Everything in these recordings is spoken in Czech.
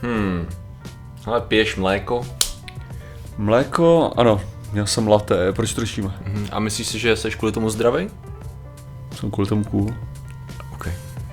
Ale piješ mléko? Mléko, ano, měl jsem latte, proč to řešíme? A myslíš si, že jsi kvůli tomu zdravý? Jsem kvůli tomu cool. OK.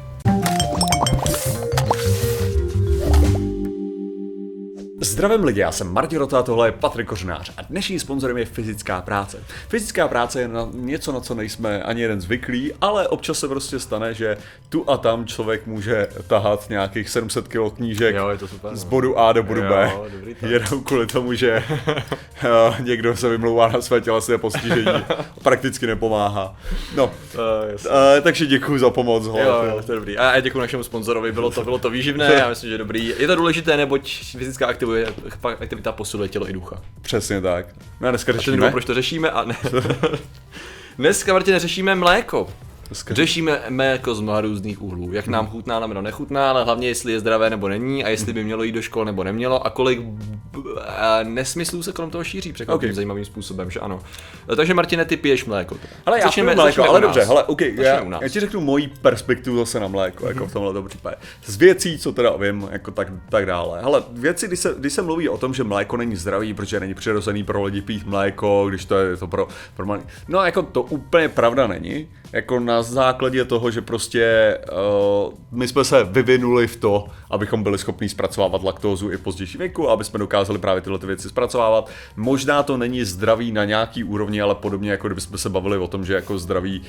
Zdravím lidi, já jsem Martin Rota, tohle je Patrik Kořenář a dnešním sponzorem je Fyzická práce. Fyzická práce je něco, na co nejsme ani jeden zvyklí, ale občas se prostě stane, že tu a tam člověk může tahat nějakých 700 kg knížek z bodu A do bodu B. Jenom kvůli tomu, že někdo se vymlouvá na své tělesné postižení, prakticky nepomáhá. No, takže děkuji za pomoc. Jo, to je dobrý. A děkuji našemu sponzorovi, bylo to výživné, já myslím, že dobrý. Je to důležité, neboť fyzická aktivita posiluje tělo i ducha. Přesně tak. No a dneska řešíme. A proč to řešíme? A ne. Dneska, Martine, řešíme mléko. Řešíme mléko z mnoha různých úhlů. Jak nám chutná nebo nechutná, ale hlavně jestli je zdravé nebo není a jestli by mělo jít do škol nebo nemělo a kolik nesmyslů se kolem toho šíří překvapivým zajímavým způsobem, že ano. Takže Martine, ty piješ mléko. Ale já piju mléko, ale dobře, hele, já ti řeknu moji perspektivu zase na mléko, jako v tomhle případě. Z věcí, co teda vím, jako tak dále. Hele, věci, když se mluví o tom, že mléko není zdravý, protože není přirozený pro lidi pít mléko, když to je to pro no jako to úplně pravda není. Jako na základě toho, že prostě my jsme se vyvinuli v to, abychom byli schopni zpracovávat laktózu i v pozdější věku, aby jsme dokázali právě tyhle věci zpracovávat. Možná to není zdravý na nějaký úrovni, ale podobně jako kdybychom se bavili o tom, že jako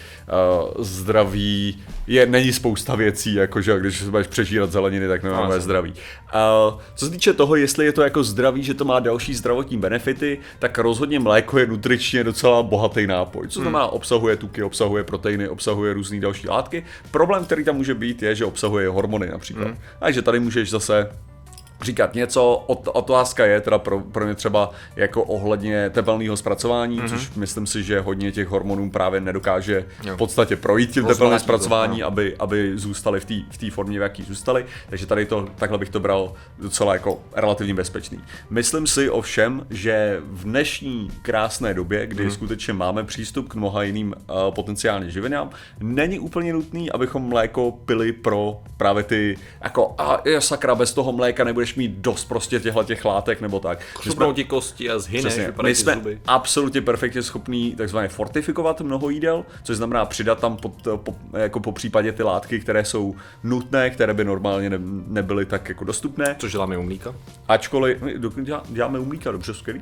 zdraví není spousta věcí, jakože když se budeš přežírat zeleniny, tak nemáme zdraví. Co se týče toho, jestli je to jako zdraví, že to má další zdravotní benefity, tak rozhodně mléko je nutričně docela bohatý nápoj. Co znamená, obsahuje tuky, obsahuje proteiny, obsahuje různé další látky. Problém, který tam může být, je, že obsahuje hormony například. Takže tady můžeš zase říkat něco, otázka je teda pro mě třeba jako ohledně tepelného zpracování, což myslím si, že hodně těch hormonů právě nedokáže v podstatě projít tím tepelným zpracování, aby zůstaly v té formě, v jaký zůstaly. Takže tady takhle bych to bral docela jako relativně bezpečný. Myslím si ovšem, že v dnešní krásné době, kdy skutečně máme přístup k mnoha jiným potenciálně živinám, není úplně nutný, abychom mléko pili pro právě ty jako sakra, bez toho mléka nebudeš mít dost prostě těch látek nebo tak. Křupnou ti kosti a zhyneš, my jsme absolutně perfektně schopní takzvaně fortifikovat mnoho jídel, což znamená přidat tam jako po případě ty látky, které jsou nutné, které by normálně nebyly tak jako dostupné. Což děláme u mlíka? Ačkoliv děláme u mlíka, dobře, skvělý.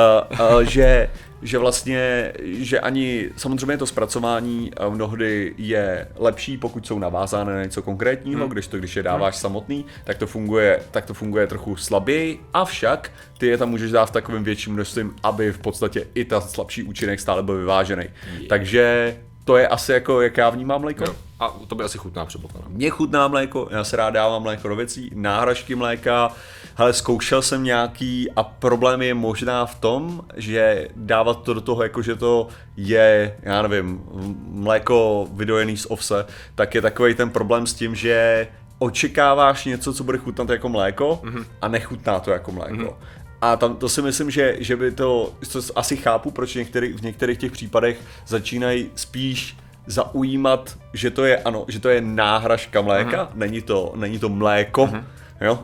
Že vlastně, že ani samozřejmě to zpracování mnohdy je lepší, pokud jsou navázány na něco konkrétního, když je dáváš samotný, tak to funguje trochu slaběji, avšak ty je tam můžeš dát v takovým větším množstvím, aby v podstatě i ta slabší účinek stále byl vyvážený. Takže to je asi jako, jak já vnímám mléko. Jo. A to by asi chutná předpokládám. Mně chutná mléko, já se rád dávám mléko do věcí, náhražky mléka, hele, zkoušel jsem nějaký a problém je možná v tom, že dávat to do toho, jakože to je, já nevím, mléko vydojený z ovse, tak je takovej ten problém s tím, že očekáváš něco, co bude chutnat jako mléko a nechutná to jako mléko. A tam to si myslím, že by to asi chápu, proč v některých těch případech začínají spíš zaujímat, že to je náhražka mléka, není to mléko. Jo?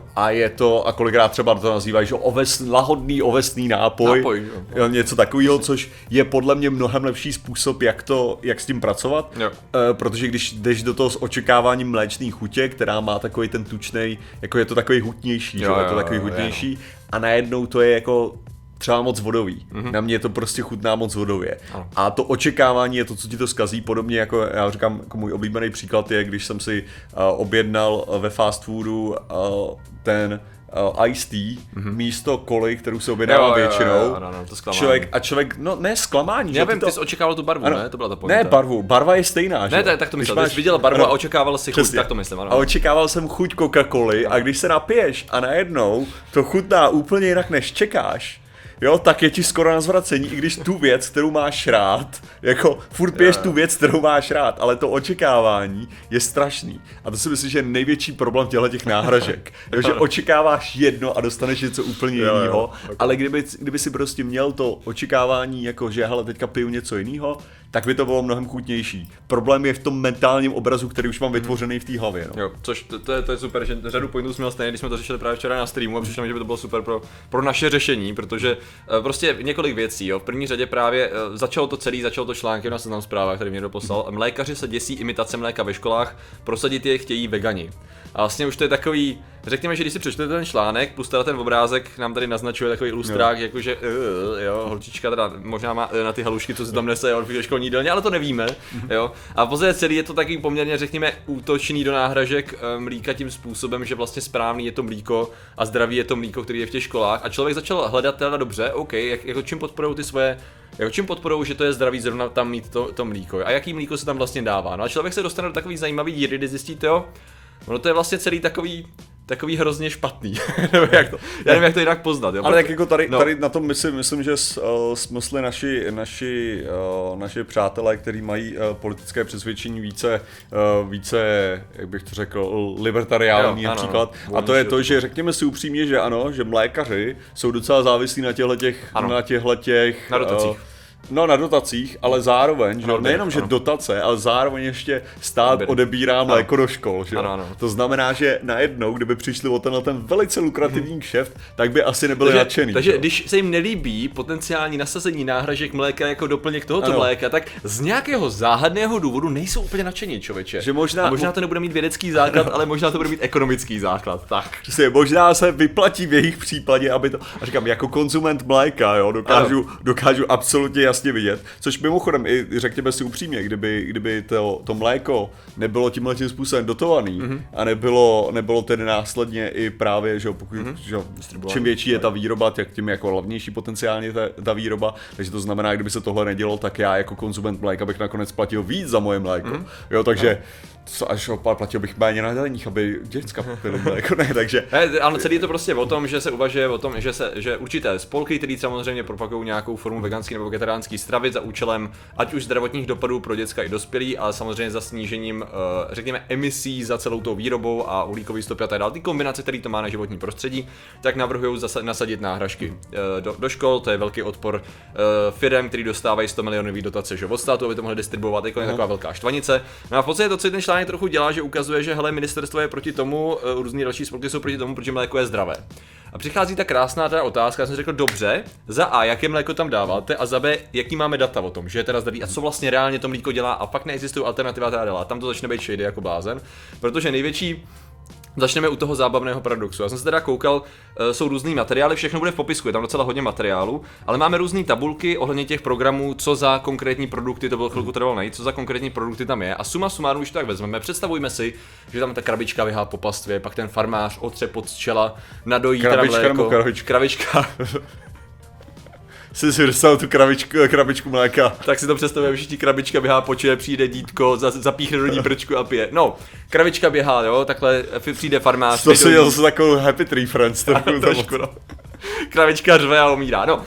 A kolikrát třeba to nazývají, že lahodný ovesný nápoj jo, něco takového, což je podle mě mnohem lepší způsob, jak s tím pracovat, protože když jdeš do toho s očekáváním mléčný chutě, která má takový ten tučnej, jako je to takový hutnější, je to takový hutnější a najednou to je jako třeba moc vodový. Na mě to prostě chutná moc vodově. A to očekávání je to, co ti to zkazí, podobně jako já říkám, jako můj oblíbený příklad je, když jsem si objednal ve fast foodu ten iced tea místo koly, kterou se objednává většinou. Člověk, no ne zklamání. Já vím, ty jsi očekával tu barvu, ne? To byla ta pointa. Ne barvu, barva je stejná, že? Ne, tak to myslel, ty jsi viděl barvu a očekával si chuť, tak to myslím. A očekával jsem chuť Coca-Coly a když se napiješ a najednou to chutná úplně jinak, než čekáš, jo, tak je ti skoro na zvracení, i když tu věc, kterou máš rád, jako furt piješ tu věc, kterou máš rád, ale to očekávání je strašný. A to si myslím, že je největší problém těch náhražek. Jo, že očekáváš jedno a dostaneš něco úplně jiného, ale kdyby si prostě měl to očekávání, jako že hele, teďka piju něco jiného, tak by to bylo mnohem chutnější. Problém je v tom mentálním obrazu, který už mám vytvořený v té hlavě. No. Jo, což to je super, že řadu pointů jsme měl stejně, když jsme to řešili právě včera na streamu a přišlo mi, že by to bylo super pro naše řešení, protože prostě několik věcí, jo. V první řadě právě začalo to články na Seznam Zprávách, který mě někdo poslal. Mlékaři se děsí imitace mléka ve školách, prosadit je chtějí vegani. A vlastně už to je takový, řekněme, že když si přečtete ten článek, plus teda ten obrázek nám tady naznačuje takový ilustrák, jakože jo, holčička teda možná má na ty halušky, co se tam nese do školní jídelně, ale to nevíme, jo. A v podstatě celý je to taky poměrně, řekněme, útočný do náhražek mlíka tím způsobem, že vlastně správný je to mlíko a zdravý je to mlíko, který je v těch školách. A člověk začal hledat teda dobře, OK, jako čím podporují ty svoje, jako čím podporují, že to je zdravý zrovna tam mít to mlíko. A jaký mlíko se tam vlastně dává. No a člověk se dostane do takový zajímavý díry, kdy zjistíte, jo, ono to je vlastně celý takový hrozně špatný. Já nevím, jak to jinak poznat. Jo? Ale tak jako tady na tom myslím, že smysly naši přátelé, kteří mají politické přesvědčení více, jak bych to řekl, libertariální například. A to je to, že řekněme si upřímně, že ano, že mlékaři jsou docela závislí na těchhletěch na dotacích. No na dotacích, ale zároveň, že nejenom, že dotace, ale zároveň ještě stát odebírá mléko do škol, že jo. To znamená, že najednou, kdyby přišli o ten velice lukrativní kšeft, tak by asi nebyli nadšený. Takže když se jim nelíbí potenciální nasazení náhražek mléka jako doplněk tohoto mléka, tak z nějakého záhadného důvodu nejsou úplně nadšení, člověče. Že možná to nebude mít vědecký základ, ale možná to bude mít ekonomický základ. Tak. Možná se vyplatí v jejich případě, aby to, a říkám, jako konzument mléka, jo, dokážu absolutně jasně vidět, což mimochodem i řekněme si upřímně, kdyby to mléko nebylo tímhletím způsobem dotovaný a nebylo tedy následně i právě, že pokud čím větší je ta výroba, tak tím jako hlavnější potenciálně ta výroba, takže to znamená, kdyby se tohle nedělo, tak já jako konzument mléka bych nakonec platil víc za moje mléko. Jo, takže až platil bych méně na daních, aby děcka pili mléko, ne, takže... Ano, celý je to prostě o tom, že se uvažuje o tom, že určité spolky, které samozřejmě propagují nějakou formu veganské nebo vegetariánské stravy za účelem ať už zdravotních dopadů pro děcka i dospělí, ale samozřejmě za snížením, řekněme, emisí za celou tou výrobou a uhlíkový stopy a tak dále. Ty kombinace, které to má na životní prostředí, tak navrhují nasadit náhražky do škol. To je velký odpor firem, který dostávají 100 milionový dotace, že od státu, aby to mohli distribuovat, jako je taková velká štvanice. No a v podstatě to, co ten článek trochu dělá, že ukazuje, že hele, ministerstvo je proti tomu, různý další spolky jsou proti tomu, protože mléko je zdravé. A přichází ta krásná ta otázka, já jsem řekl, dobře, za A, jaké mléko tam dáváte, a za B, jaký máme data o tom, že je teda zdravý a co vlastně reálně to mléko dělá, a pak neexistují alternativa teda dělá. Tam to začne být shady jako blázen, protože největší. Začneme u toho zábavného paradoxu. Já jsem se teda koukal, jsou různý materiály, všechno bude v popisku, je tam docela hodně materiálu, ale máme různé tabulky ohledně těch programů, co za konkrétní produkty, to bylo chvilku trvalo najít, co za konkrétní produkty tam je. A suma sumárum, už to tak vezmeme, představujme si, že tam ta krabička vyhá po pastvě, pak ten farmář otře pod čela, nadojí teda mléko. Krabička. Jsi si dostal tu krabičku mléka. Tak si to představujeme, všichni krabička běhá po čele, přijde dítko, zapíchne do ní brčku a pije. No, krabička běhá, jo, takhle přijde farmář. To si dělal zase takovou happy tree friends. Trošku, no. Kravička řve a umírá, no.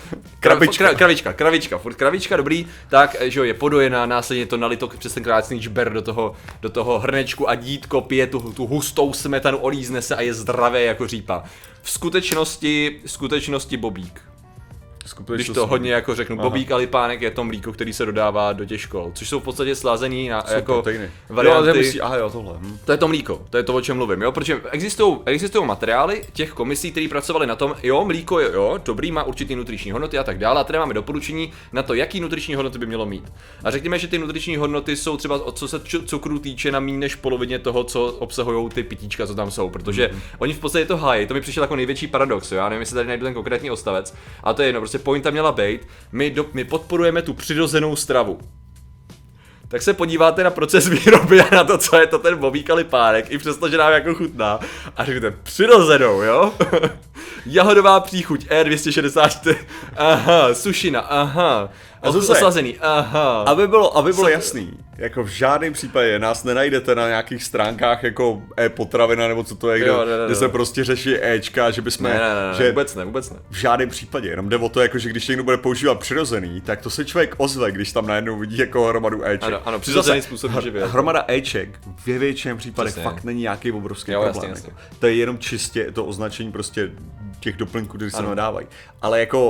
Kravička, dobrý, tak, že jo, je podojená, následně to nalito přes ten krásný žber do toho hrnečku a dítko pije tu hustou smetanu, olízne se a je zdravé jako řípa. V skutečnosti bobík. Když to hodně jako řeknu, bobík a lipánek je to mlíko, který se dodává do těch škol, což jsou v podstatě slazení na jako proteiny. Varianty. Tohle. To je to mlíko, to je to, o čem mluvím, jo, protože existují materiály těch komisí, které pracovali na tom, jo, mlíko je, jo, dobrý, má určitý nutriční hodnoty a tak dále, a tady máme doporučení na to, jaký nutriční hodnoty by mělo mít. A řekněme, že ty nutriční hodnoty jsou třeba, co se cukru týče, na méně než polovině toho, co obsahují ty pitíčka, co tam jsou, protože oni v podstatě to hájí, to mi přišel jako největší paradox, jo, já nevím, jestli tady najdu ten konkrétní odstavec, a to je jedno, prostě pointa měla být, my podporujeme tu přirozenou stravu. Tak se podíváte na proces výroby a na to, co je to ten bobík a lipánek, i přesto, že nám jako chutná. A řekněte, přirozenou, jo? Jahodová příchuť E264, aha, sušina, aha, oslazený, aha. Aby bylo jasný, jako v žádném případě nás nenajdete na nějakých stránkách jako e-potravina nebo co to je, kde se prostě řeší Ečka, že bychom... Ne, vůbec ne. V žádném případě, jenom jde o to, jako, že když někdo bude používat přirozený, tak to se člověk ozve, když tam najednou vidí jako hromadu Eček. Ano, přirozený způsob živě. Hromada Eček ve většině případech fakt není nějaký obrovský problém. Jasně. To je jenom čistě to označení prostě těch doplňků, které se nadávají. Ale jako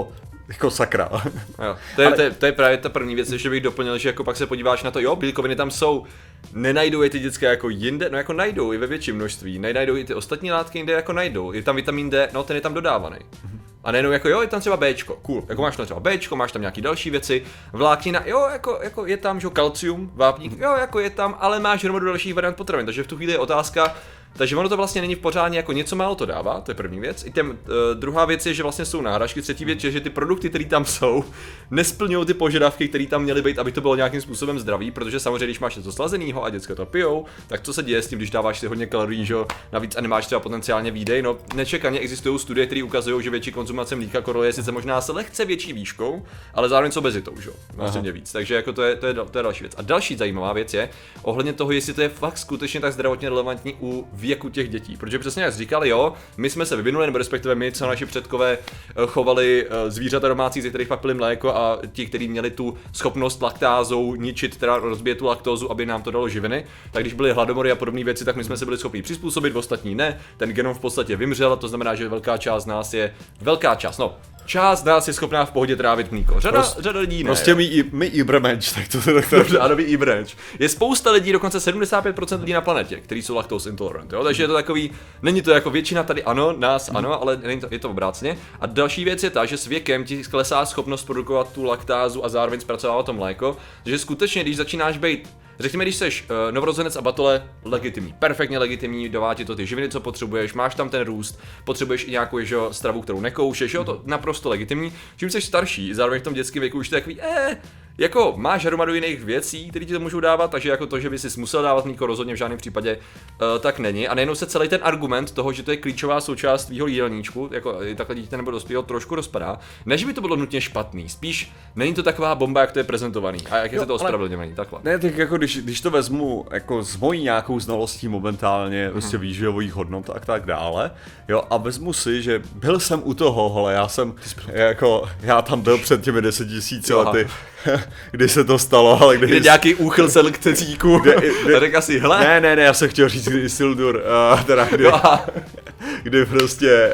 jako sakra. Jo. To je právě ta první věc, že bych doplnil, že jako pak se podíváš na to, jo, bílkoviny tam jsou, nenajdou je ty dětské jako jinde, no jako najdou i ve větším množství, nenajdou i ty ostatní látky jinde jako najdou, je tam vitamin D, no ten je tam dodávaný. A nejenom jako jo, je tam třeba Bčko, cool, jako máš tam třeba Bčko, máš tam nějaký další věci, vláknina, jo, jako je tam, že kalcium, vápník, jo, jako je tam, ale máš hromadu dalších variant potravin, takže v tu chvíli je otázka, takže ono to vlastně není v pořádně, jako něco málo to dává, to je první věc. Druhá věc je, že vlastně jsou náhražky, třetí věc je, že ty produkty, které tam jsou, nesplňují ty požadavky, které tam měly být, aby to bylo nějakým způsobem zdravý, protože samozřejmě, když máš něco slazenýho a děcka to pijou, tak co se děje s tím, když dáváš si hodně kalorií, že navíc a nemáš třeba potenciálně výdej, no nečekaně existují studie, které ukazují, že větší konzumace mlíka koreluje sice možná se lehce větší výškou, ale zároveň s obezitou, že vlastně víc. Takže jako to je další věc. A další zajímavá věc je ohledně toho, jestli to je fakt skutečně tak zdravotně relevantní u věku těch dětí, protože přesně jak říkali, jo, my jsme se vyvinuli, nebo respektive my, co naši předkové chovali zvířata domácí, ze kterých pak pili mléko a ti, kteří měli tu schopnost laktázou ničit, teda rozbíjet tu laktózu, aby nám to dalo živiny, tak když byly hladomory a podobné věci, tak my jsme se byli schopni přizpůsobit, ostatní ne. Ten genom v podstatě vymřel, to znamená, že část nás je schopná v pohodě trávit mlíko. Řada lidí ne. Prostě my Ibremenč, tak to je tak. Dobře, ano, Ibremenč. Je spousta lidí, dokonce 75% lidí na planetě, kteří jsou lactose intolerant, jo? Takže je to takový, není to jako většina tady ano, nás ano, ale je to obráceně. A další věc je ta, že s věkem ti klesá schopnost produkovat tu laktázu a zároveň zpracovávat to mléko, že skutečně, když začínáš být, řekněme, když seš novorozenec a batole, legitimní, perfektně legitimní, dává ti to ty živiny, co potřebuješ, máš tam ten růst, potřebuješ i nějakou stravu, kterou nekoušeš, jo, to naprosto legitimní. Čím seš starší, zároveň v tom dětském věku už to je takový, jako máš hromadu jiných věcí, které ti to můžou dávat, takže jako to, že by si musel dávat mlíko, rozhodně v žádném případě tak není. A nejenom se celý ten argument toho, že to je klíčová součást tvýho jídelníčku, jako takhle dítě nebo dospělého, trošku rozpadá. Ne, že by to bylo nutně špatný, spíš není to taková bomba, jak to je prezentovaný a jak je to ospravedlněný, takhle. Ne, tak jako když to vezmu jako s mojí nějakou znalostí momentálně, prostě výživových hodnot a tak dále, jo, a vezmu si, že byl jsem u toho, ale já tam byl před těmi 10 000 lety. Kdy se to stalo, ale kdy nějaký úchyl selekcíku a řekl asi, hele. Ne, já jsem chtěl říct Isildur, teda kdy prostě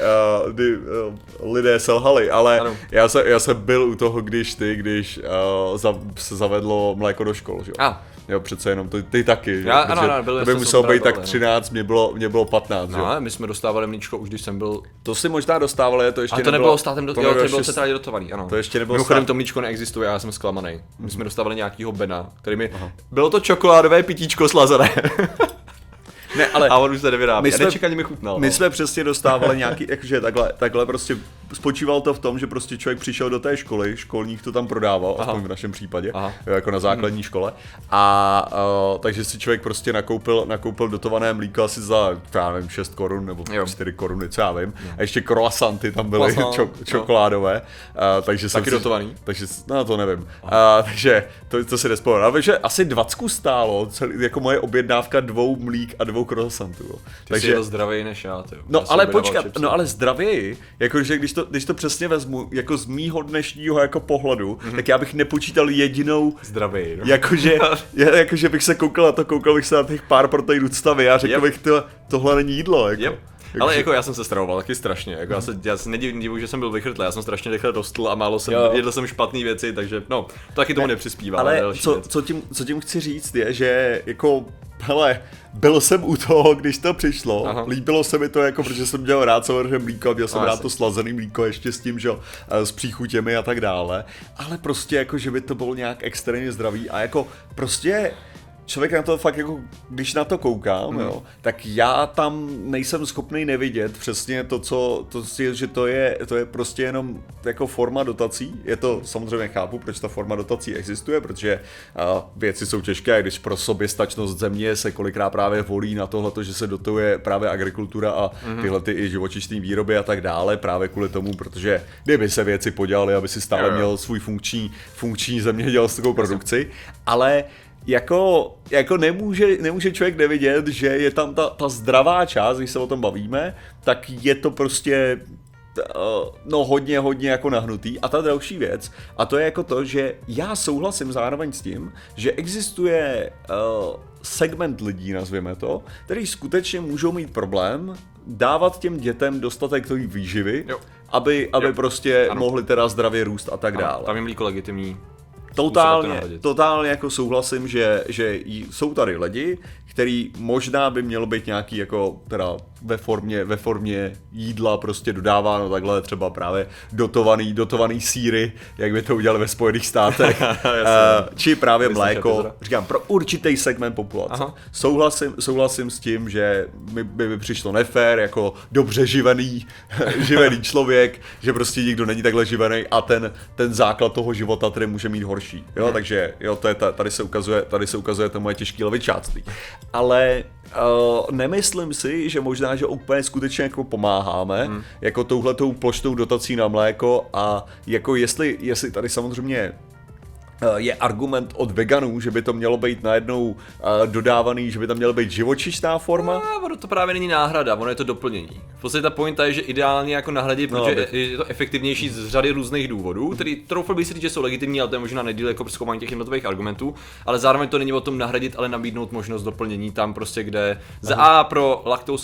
lidé selhali, ale já jsem byl u toho, když se zavedlo mléko do škol, že jo. Jo, přece jenom ty taky, že? To by muselo být tak 13, mě bylo 15, no, my jsme dostávali mlíčko už když jsem byl. To si možná dostávali, to ještě nebylo. A to nebylo státem to bylo centrálně dotovaný, ano. To ještě nebylo. Mimochodem to mlíčko neexistuje, já jsem zklamaný. My jsme dostávali nějakýho Bena, který bylo to čokoládové pitíčko slazené. Ne, ale a on už se nevyrábí. Nečekaně mi chutnal. My jsme přesně dostávali nějaký, jakože takhle prostě spočíval to v tom, že prostě člověk přišel do té školy, školník to tam prodával, aspoň v našem případě, jo, jako na základní škole. A takže si člověk prostě nakoupil dotované mlíko asi za, já nevím, 6 korun nebo 4 koruny, co já vím. A ještě croissanty tam byly čokoládové. Takže taky dotovaný? Takže, no to nevím. Takže to si nespomínám. Takže asi 20 stálo, jako moje objednávka 2 mlík a 2 croissantů. Takže jsi zdravý než já, tyjo. No ale počkat, no ale zdravěji, jakože když to přesně vezmu, jako z mýho dnešního jako pohledu, tak já bych nepočítal jedinou zdravý, no. jakože bych se koukal bych se na těch pár proteinů stavy a řekl bych, tohle není jídlo, jako. Ale jako já jsem se stravoval taky strašně, jako já se nedivím, že jsem byl vychrtlý, já jsem strašně rychle rostl a málo jsem, jedl jsem špatné věci, takže no, to taky tomu nepřispívá. Ale co tím chci říct je, že jako, hele, byl jsem u toho, když to přišlo, líbilo se mi to, jako, protože jsem měl rád samozřejmě mlíko, měl jsem rád to slazený mlíko ještě s tím, že s příchutěmi a tak dále, ale prostě jako, že by to bylo nějak extrémně zdravý a jako prostě člověk na to fakt jako, když na to koukám, jo, tak já tam nejsem schopný nevidět přesně že to je prostě jenom jako forma dotací. Je to, samozřejmě chápu, proč ta forma dotací existuje, protože věci jsou těžké, když pro soběstačnost země se kolikrát právě volí na tohleto, že se dotuje právě agrikultura a tyhle ty i živočišné výroby a tak dále, právě kvůli tomu, protože kdyby se věci podělaly, aby si stále měl svůj funkční zemědělskou produkci, ale jako nemůže člověk nevidět, že je tam ta zdravá část, když se o tom bavíme, tak je to prostě hodně jako nahnutý. A ta další věc, a to je jako to, že já souhlasím zároveň s tím, že existuje segment lidí, nazvěme to, který skutečně můžou mít problém dávat těm dětem dostatek té výživy, aby prostě mohli teda zdravě růst a tak dále. Tam je mlíko legitimní. Totálně jako souhlasím, že jsou tady lidi, který možná by mělo být nějaký jako teda ve formě jídla prostě dodáváno takhle třeba právě dotovaný sýry, jak by to udělali ve Spojených státech, či právě mléko, říkám, pro určitý segment populace. Souhlasím s tím, že by mi přišlo nefér jako dobře živený člověk, že prostě nikdo není takhle živený a ten základ toho života tedy může mít horší. Jo, takže jo, tady se ukazuje to moje těžké levičáctví. Ale nemyslím si, že možná, že úplně skutečně jako pomáháme, jako touhletou plošnou dotací na mléko a jako jestli tady samozřejmě je argument od veganů, že by to mělo být najednou dodávaný, že by tam měla být živočišná forma. Ono to právě není náhrada, ono je to doplnění. V podstatě ta pointa je, že ideálně jako nahradit, protože je to efektivnější z řady různých důvodů, který troufal bych si říct, že jsou legitimní, ale to je možná nedíl jako zkoumání těch jednotlivých argumentů, ale zároveň to není o tom nahradit, ale nabídnout možnost doplnění tam prostě, kde pro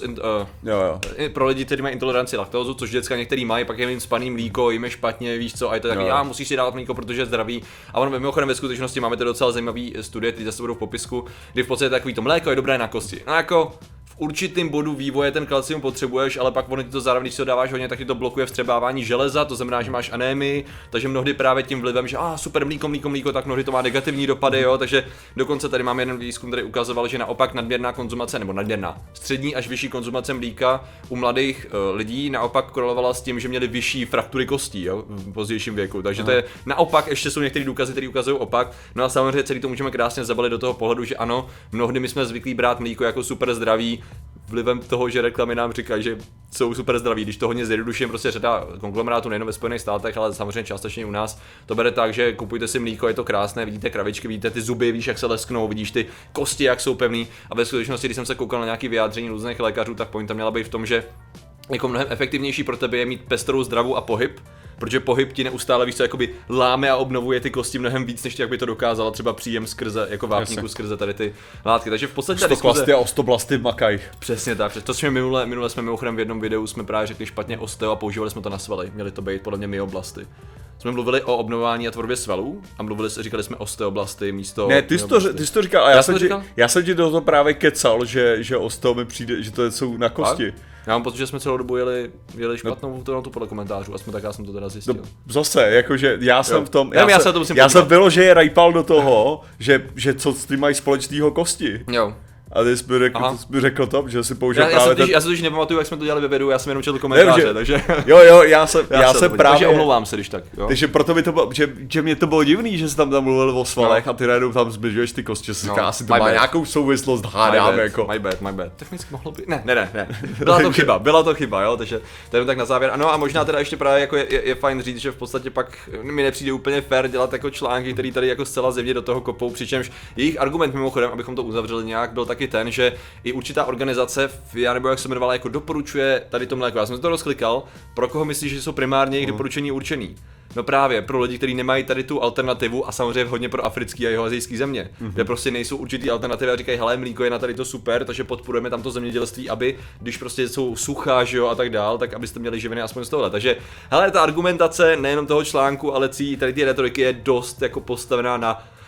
pro lidi, kteří mají intoleranci laktózu, což děcka některý mají, pak je jim spaný mlíko, jim je špatně, víš co, a je to taky, musíš si dát mlíko, protože je zdravý. A ono mimochodem ve skutečnosti máme to docela zajímavý studie, ty zase budou v popisku, kdy v podstatě takový to mléko je dobré na kosti. No jako v určitým bodu vývoje ten kalcium potřebuješ, ale pak ono ti to zároveň, když si to dáváš hodně, tak ti to blokuje vstřebávání železa, to znamená, že máš anémii, takže mnohdy právě tím vlivem, že super mlíko, tak mnohdy to má negativní dopady, jo, takže dokonce tady máme jeden výzkum, který ukazoval, že naopak nadměrná konzumace nebo nadměrná střední až vyšší konzumace mlíka u mladých lidí naopak korelovala s tím, že měli vyšší fraktury kostí, jo, v pozdějším věku. Takže to je naopak, ještě jsou některé důkazy, které ukazují opak. No a samozřejmě celý to můžeme krásně zabalit do toho pohledu, že ano, mnohdy my jsme zvyklí brát mlíko jako super zdravý, vlivem toho, že reklamy nám říkají, že jsou super zdraví, když to hodně zjednoduším, prostě řada konglomerátů nejen ve Spojených státech, ale samozřejmě částečně u nás to bere tak, že kupujte si mlíko, je to krásné, vidíte kravičky, vidíte ty zuby, víš, jak se lesknou, vidíš ty kosti, jak jsou pevný, a ve skutečnosti, když jsem se koukal na nějaký vyjádření různých lékařů, tak pointa měla být v tom, že jako mnohem efektivnější pro tebe je mít pestrou zdravu a pohyb, protože pohyb ti neustále, víš co, jakoby láme a obnovuje ty kosti mnohem víc, než jak by to dokázala třeba příjem skrze, jako vápníku skrze tady ty látky. Takže v podstatě ta diskuze... a ostoblasty makají. Přesně tak, to jsme minule jsme mimochodem v jednom videu jsme právě řekli špatně osteo a používali jsme to na svaly, měly to být podle mě myoblasty. Jsme mluvili o obnovování a tvorbě svalů a říkali jsme osteoblasty místo... Ne, ty jsi to říkal a já jsem ti do toho právě kecal, že osteo mi přijde, že to jsou na kosti. Já mám pocit, že jsme celou dobu jeli špatnou na tu podle komentářů, já jsem to teda zjistil. No, zase, jakože já jsem v tom, já jsem bylo, že je rajpal do toho, že co s tím mají společného kosti. Jo. A ty jsi mi řekl to, že si použil já se totiž nepamatuju, jak jsme to dělali ve videu, já jsem jenom četl komentáře, takže... Jo, já jsem právě... Takže omlouvám se, když tak, jo. Takže proto mi to bylo, že mě to bylo divný, že jsi tam mluvil o svalech a ty najednou tam zbližuješ ty kosti, že si říká, asi to má nějakou souvislost, hádám jako. My bad. Technicky mohlo být, ne. Byla to chyba, jo, takže to je tak na závěr. Ano a možná teda ještě právě jako je fajn říct, že v podstatě pak mi nepřijde úplně fair dělat jako články, který tady jako zcela zjevně do toho kopou, přičemž jejich argument mimochodem, abychom to uzavřeli nějak, byl taky ten, že i určitá organizace, já nebo jak se jmenovala, jako doporučuje tady to mléko. Já jsem to rozklikal, pro koho myslíš, že jsou primárně jejich doporučení určený? No právě pro lidi, kteří nemají tady tu alternativu a samozřejmě hodně pro africký a jihoazijský země, kde prostě nejsou určitý alternativy a říkají, hele, mlíko je na tady to super, takže podporujeme tam to zemědělství, aby když prostě jsou suchá, že jo, a tak dál, tak abyste měli živiny aspoň z tohohle. Takže hele, ta argumentace nejenom toho článku, ale tady ty retoriky je dost jako postavená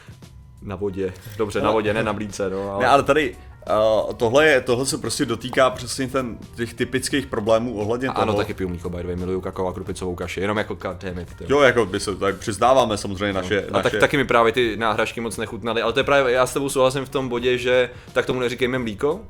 na vodě. Dobře, na vodě, ne na mlíce, no. Ale... Ne, ale tady tohle se prostě dotýká přesně těch typických problémů ohledně toho. Ano, taky piju mlíko, by the way, miluju kakao a krupicovou kaši, jenom jako goddammit. Jo, jako by se tak přiznáváme samozřejmě naše. A taky mi právě ty náhražky moc nechutnaly, ale to je právě, já s tebou souhlasím v tom bodě, že tak tomu neříkejme mlíko,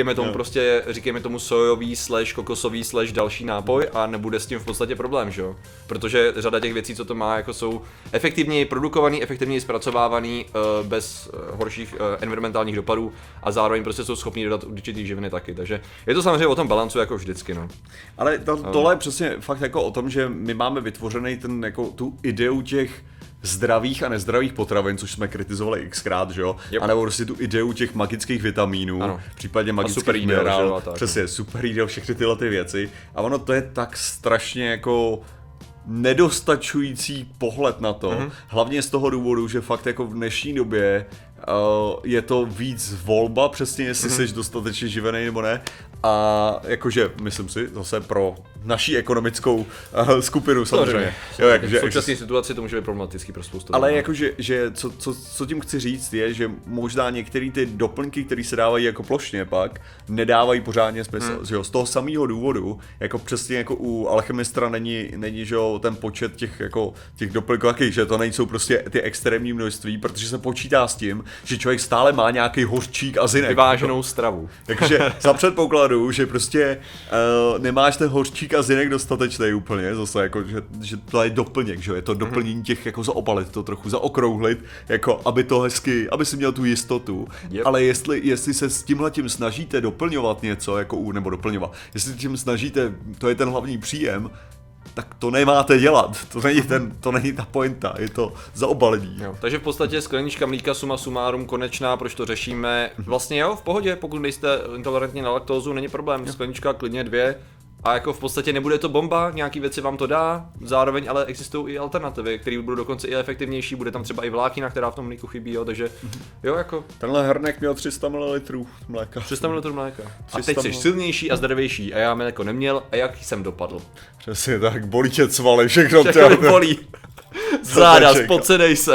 říkejme tomu sojový / kokosový / další nápoj a nebude s tím v podstatě problém, že jo? Protože řada těch věcí, co to má, jako jsou efektivněji produkovaný, efektivněji zpracovávaný, bez horších environmentálních dopadů a zároveň prostě jsou schopní dodat určitý živiny taky, takže je to samozřejmě o tom balancu jako vždycky, no. Ale tohle je přesně fakt jako o tom, že my máme vytvořený tu ideu těch zdravých a nezdravých potravin, což jsme kritizovali xkrát, že jo? Yep. A nebo prostě tu ideu těch magických vitamínů, případně magických minerálů, přesně, super jídel, všechny tyhle ty věci. A ono to je tak strašně jako nedostačující pohled na to, hlavně z toho důvodu, že fakt jako v dnešní době je to víc volba, přesně jestli jsi dostatečně živený nebo ne. A jakože, myslím si, zase pro naší ekonomickou skupinu samozřejmě. Jo, v současné situaci to může být problematický pro spoustu. Ale jakože, že co tím chci říct je, že možná některé ty doplňky, které se dávají jako plošně pak, nedávají pořádně smysl. Že jo? Z toho samého důvodu, jako přesně jako u alchemistra není že jo, ten počet těch doplňků, že to nejsou prostě ty extrémní množství, protože se počítá s tím, že člověk stále má nějaký hořčík a zinek. Vyváženou stravu. Takže za předpokladu, že prostě nemáš ten hořčík a zinek dostatečný úplně, zase jako, že to je doplněk, že jo, je to doplnění těch, jako zaobalit to trochu, zaokrouhlit, jako aby to hezky, aby si měl tu jistotu, ale jestli se s tímhletím snažíte doplňovat něco, jako nebo doplňovat, jestli tím snažíte, to je ten hlavní příjem, tak to nemáte dělat, to není ta pointa, je to zaobalení. Jo, takže v podstatě sklenička mlíka suma sumárum konečná, proč to řešíme, vlastně jo, v pohodě, pokud nejste intolerantní na laktózu, není problém, sklenička klidně 2, a jako v podstatě nebude to bomba, nějaký věci vám to dá, zároveň ale existují i alternativy, které budou dokonce i efektivnější, bude tam třeba i vláknina, která v tom mlíku chybí, jo, takže jo, jako. Tenhle hrnek měl 300 ml mléka. 300 ml mléka. A teď jsi silnější a zdravější a já mléko neměl a jak jsem dopadl? Přesně tak, bolí tě svaly, všechno bolí. Záda, spocenej jsem.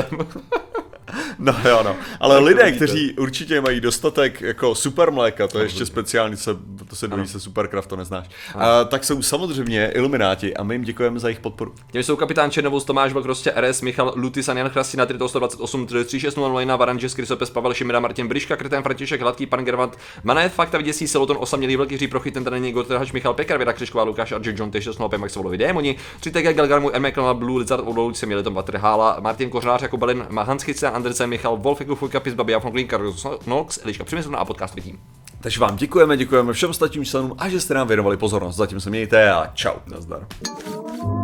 No jo, no. Ale lidé, kteří určitě mají dostatek jako super mléka, to je ještě speciální, to se dojí se Supercraft, to neznáš, tak jsou samozřejmě ilumináti a my jim děkujeme za jejich podporu. Těmi jsou kapitán Černovous, Tomáš Vlk, Rostě, RS, Michal Lutis, Jan Chrastina, Trito 128, 3600, Lejna, Varanžes, Krysopes, Pavel Šimira, Martin Briška, Krytén, František, Hladký, Pan Gervant, Mané, Fakta, Viděsí, Seloton, Osamělý, Velký Hří, Prochy, Tentraný, Gortrhač, Michal Pekar, Věda Křišková, Lukáš, Arček, John, T6, Nopě, Max Volovi, Démoni, 3TG, Galgarmu, McLeod, Blue, Lizard, Odlouč, Semiliton, Vatrhála, Martin Kořář, jako Belin, Hans Chycen, Andersen, Michal Wolf, jako Kapis, Babi, Afon, Carlos Nox, Eliška Přemyslovna a podcast Vidím. Takže vám děkujeme všem ostatním členům a že jste nám věnovali pozornost. Zatím se mějte a čau. Nazdar.